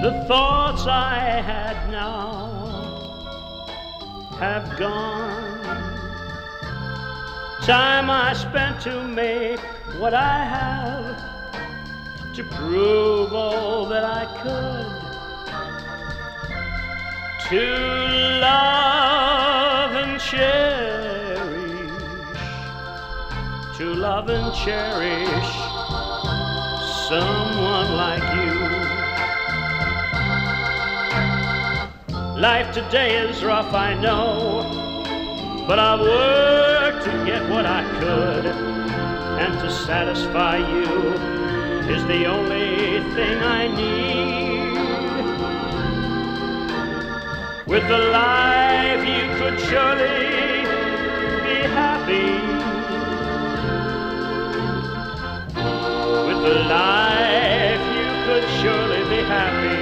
The thoughts I had now have gone. Time I spent to make what I have, to prove all that I could, to love and cherish, to love and cherish someone like you. Life today is rough, I know, but I've worked to get what I could, and to satisfy you is the only thing I need. With the life you could surely be happy. With the life you could surely be happy.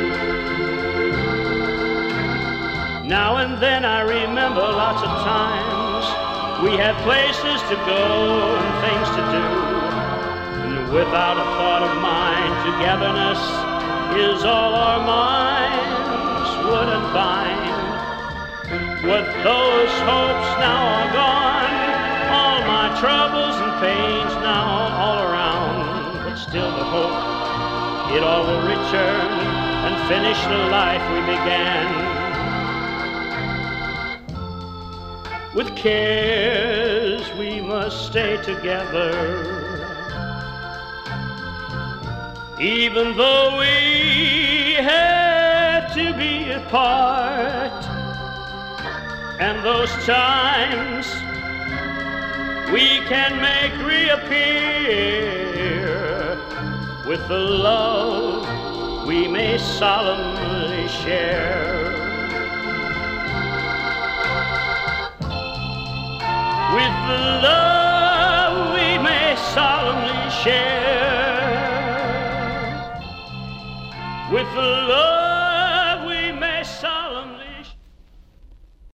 Now and then I remember lots of times we had places to go and things to do, and without a thought of mine, togetherness is all our minds wouldn't bind. With those hopes now are gone, all my troubles and pains now all around, but still the hope it all will return and finish the life we began. With cares we must stay together, even though we have to be apart. And those times we can make reappear with the love we may solemnly share. With the love we may solemnly share. With the love